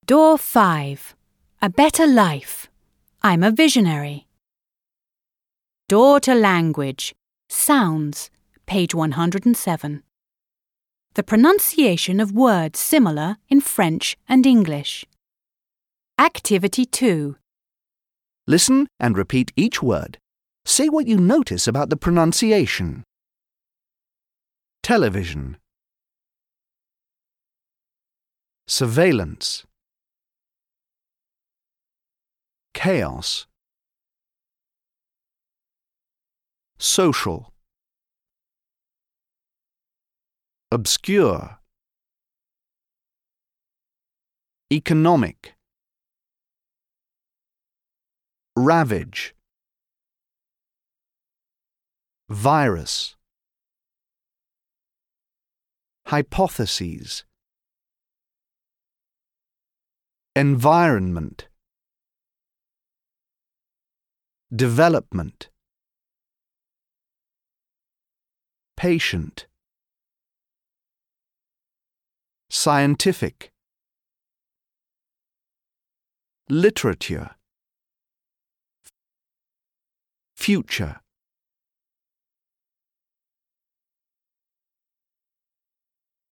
Door 5. A better life. I'm a visionary. Door to language. Sounds. Page 107. The pronunciation of words similar in French and English. Activity 2. Listen and repeat each word. Say what you notice about the pronunciation. Television. Surveillance. Chaos. Social. Obscure. Economic. Ravage. Virus. Hypotheses. Environment. Development. Patient. Scientific. Literature. Future.